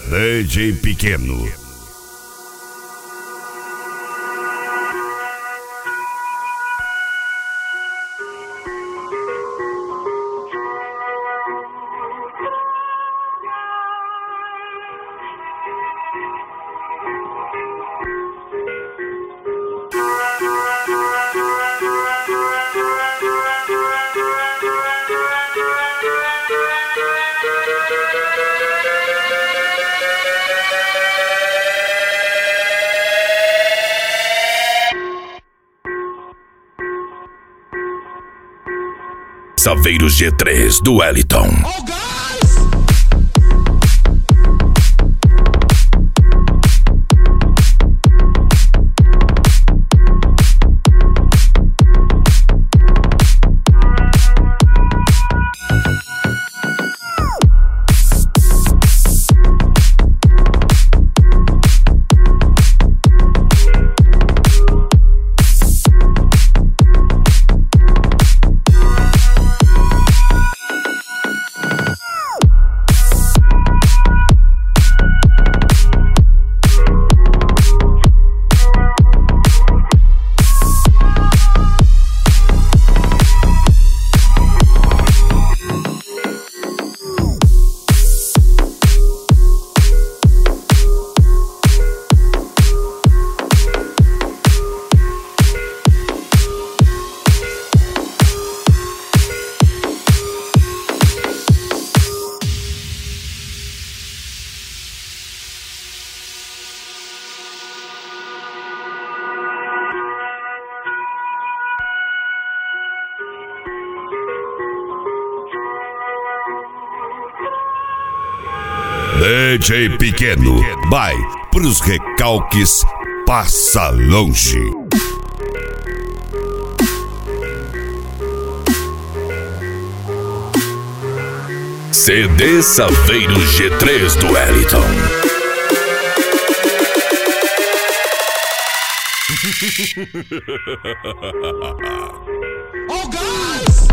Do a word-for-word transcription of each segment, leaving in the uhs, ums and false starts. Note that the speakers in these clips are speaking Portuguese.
D J Pequeno. Saveiros G três do Wellington. D J Pequeno vai pros recalques, passa longe. C D Saveiros G três do Wellington. Oh, guys!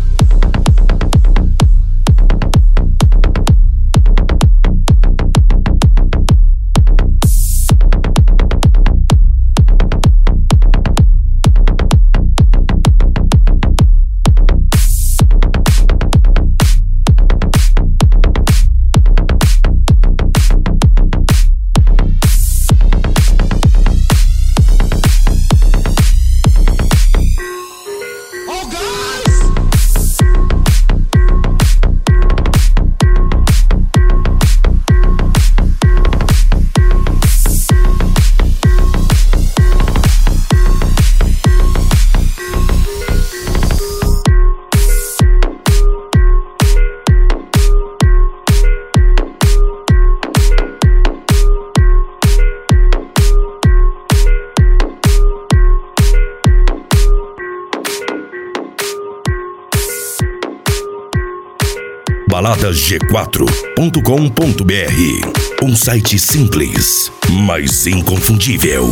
balada g quatro ponto com ponto b r, um site simples, mas inconfundível.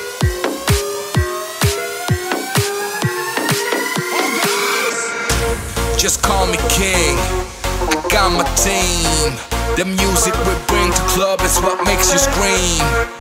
Just call me king, I got my team. The music we bring to club is what makes you scream.